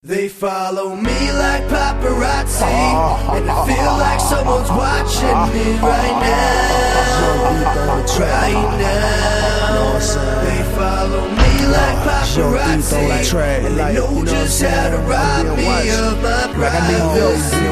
They follow me like paparazzi, and I feel like someone's watching me right now. Right now. They follow me like paparazzi, and they know just how to rob me of my privacy.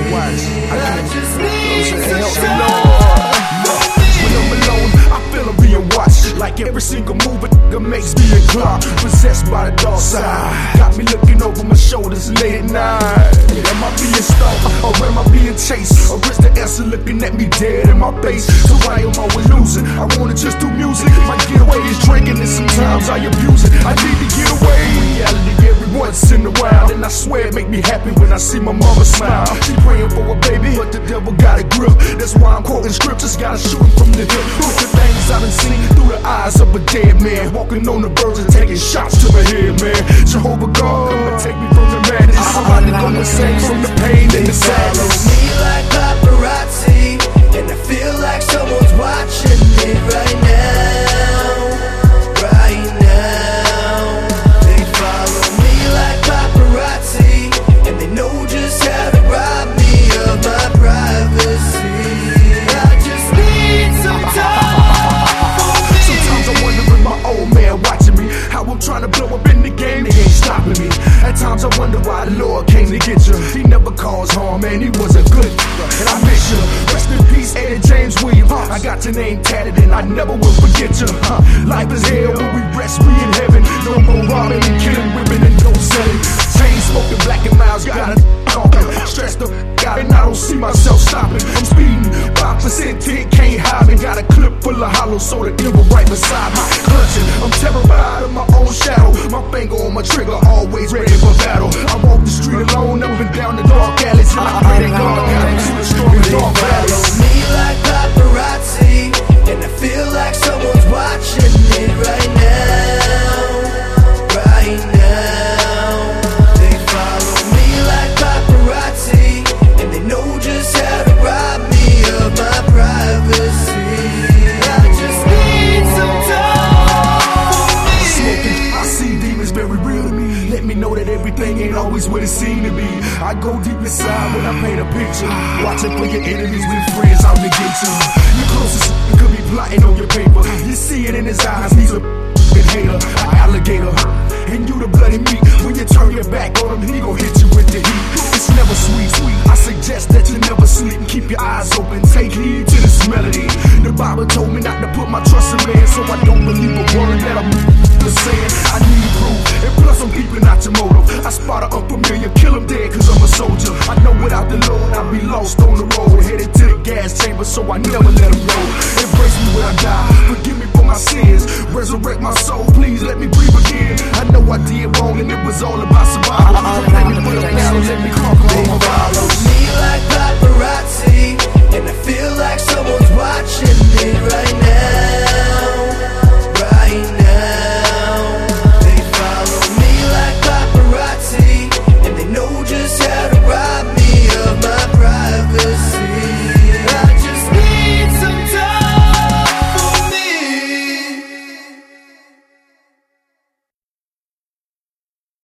I just need some time. When I'm alone, I feel I'm being watched. Like every single move that makes me inclined, possessed by the dark side. Got me looking over my shoulders late at night. Am I being stalked or am I being chased? Or is the answer looking at me dead in my face? So I am always losing. I wanna just do music. My getaway is drinking and sometimes I abuse it. I need to get away. Reality every once in a while, and I swear it make me happy when I see my mama smile. She praying for a baby, but the devil got a grip. That's why I'm quoting scriptures, gotta shoot him from the hip. Look at things I done seen through the eyes of a dead man, walking on the verge and taking shots to my head, man. Jehovah God, come and take me from the madness. Somebody gonna save from the pain and the sadness. Follow me like paparazzi, and I feel like someone's watching me right now. Right now. They follow me like paparazzi, and they know just how to rob me of my privacy. I just need some time. Sometimes I wonder if my old man watching me, how I'm trying to blow up in the game, they ain't stopping me. At times I wonder why the Lord came to get you. He never caused harm, man, he was a good and I miss you. Rest in peace, Eddie James Williams. I got your name tatted and I never will forget you. Life is hell, when we rest, we in heaven. No more robbing and killing women and no selling. Chain smoking, black and miles, got a talking. Stressed up, got it, and I don't see myself stopping. I'm speeding, 5% tick, can't hide me. Got a clip full of hollow, so the devil right beside me. Clutching, I'm terrified of my own shadow. My finger on my trigger, always ready for battle. I walk the street alone, up and down the dark alleys, and I pray that God got me through the storm and dark valleys. Follow me like paparazzi, and I feel like someone's watching me right now. Right now. They follow me like paparazzi, and they know just how to rob me of my privacy. I just need some time. Smoking, I see demons very real to me. Let me know that everything ain't always what it seemed to be. I go deep inside when I paint a picture, watching for your enemies with friends out to get you. Your closest could be plotting on your paper. You see it in his eyes, he's a hater, an alligator. And you the bloody meat. When you turn your back on him, he gon' hit you with the heat. It's never sweet. I suggest that you never sleep. Keep your eyes open, take heed to this melody. The Bible told me not to put my trust in man, so I don't believe a word that I'm saying. I need proof, and plus I'm peeping out your motive. I spot an unfamiliar, kill him dead cause I'm a soldier. I know without the Lord I'll be lost on the road, headed to the gas chamber, so I never let him go. Embrace me when I die, forgive me for my sins, resurrect my soul, please let me breathe again. I know I did wrong and it was all about survival. Let me put up now, let me conquer